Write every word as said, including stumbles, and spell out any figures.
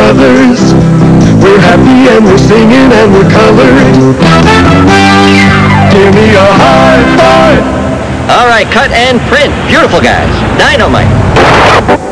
brothers. We're happy and we're singing and we're colored. Give me a high five. All right, cut and print. Beautiful, guys. Dynamite.